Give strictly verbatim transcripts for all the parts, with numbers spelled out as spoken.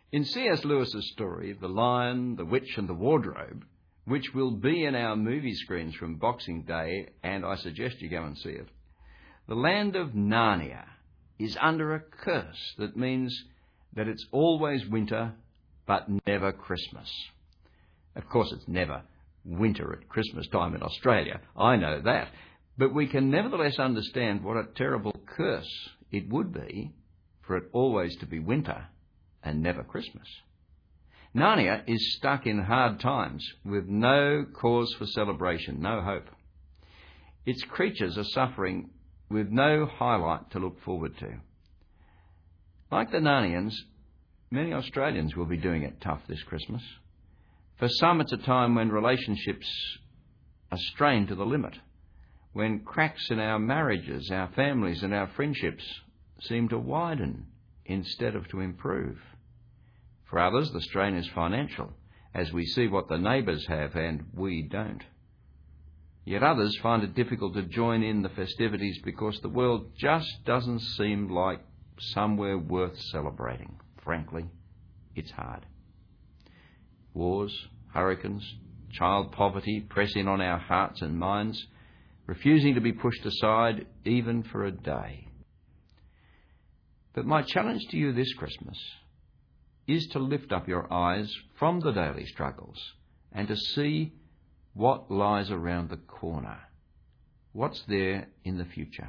In C S Lewis's story, The Lion, the Witch and the Wardrobe, which will be in our movie screens from Boxing Day, and I suggest you go and see it, the land of Narnia is under a curse that means that it's always winter but never Christmas. Of course, it's never winter at Christmas time in Australia. I know that. But we can nevertheless understand what a terrible curse it would be for it always to be winter and never Christmas. Narnia is stuck in hard times with no cause for celebration, no hope. Its creatures are suffering with no highlight to look forward to. Like the Narnians, many Australians will be doing it tough this Christmas. For some, it's a time when relationships are strained to the limit, when cracks in our marriages, our families and our friendships seem to widen instead of to improve. For others, the strain is financial, as we see what the neighbours have and we don't. Yet others find it difficult to join in the festivities because the world just doesn't seem like somewhere worth celebrating. Frankly, it's hard. Wars, hurricanes, child poverty press in on our hearts and minds, refusing to be pushed aside even for a day. But my challenge to you this Christmas is to lift up your eyes from the daily struggles and to see what lies around the corner, what's there in the future.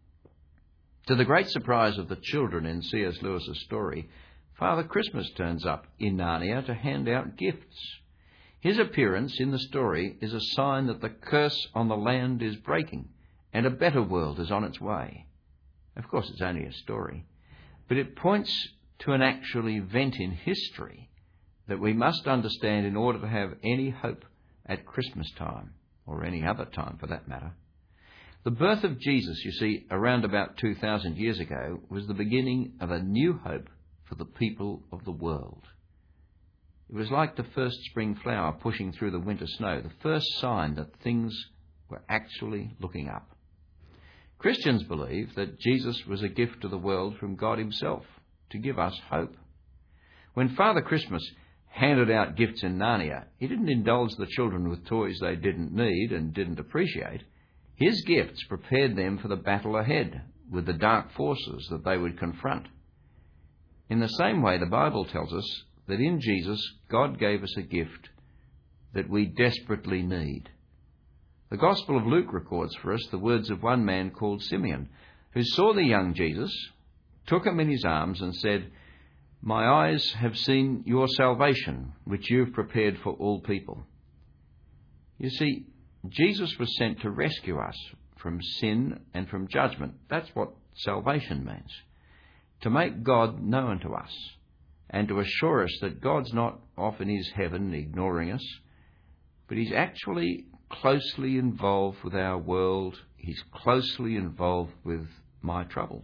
To the great surprise of the children in C S Lewis's story, Father Christmas turns up in Narnia to hand out gifts. His appearance in the story is a sign that the curse on the land is breaking and a better world is on its way. Of course, it's only a story, but it points to an actual event in history that we must understand in order to have any hope at Christmas time, or any other time for that matter. The birth of Jesus, you see, around about two thousand years ago, was the beginning of a new hope for the people of the world. It was like the first spring flower pushing through the winter snow, the first sign that things were actually looking up. Christians believe that Jesus was a gift to the world from God himself to give us hope. When Father Christmas handed out gifts in Narnia, he didn't indulge the children with toys they didn't need and didn't appreciate. His gifts prepared them for the battle ahead with the dark forces that they would confront. In the same way, the Bible tells us that in Jesus, God gave us a gift that we desperately need. The Gospel of Luke records for us the words of one man called Simeon, who saw the young Jesus, took him in his arms and said, "My eyes have seen your salvation, which you've prepared for all people." You see, Jesus was sent to rescue us from sin and from judgment. That's what salvation means. To make God known to us and to assure us that God's not off in his heaven ignoring us, but he's actually closely involved with our world. He's closely involved with my troubles.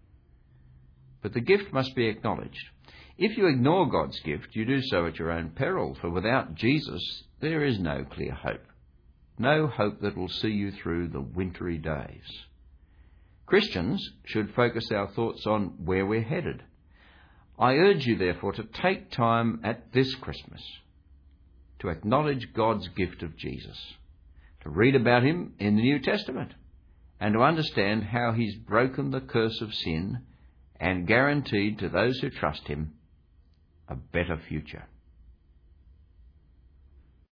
But the gift must be acknowledged. If you ignore God's gift, you do so at your own peril, for without Jesus, there is no clear hope. No hope that will see you through the wintry days. Christians should focus our thoughts on where we're headed. I urge you, therefore, to take time at this Christmas to acknowledge God's gift of Jesus, to read about him in the New Testament, and to understand how he's broken the curse of sin and guaranteed to those who trust him a better future.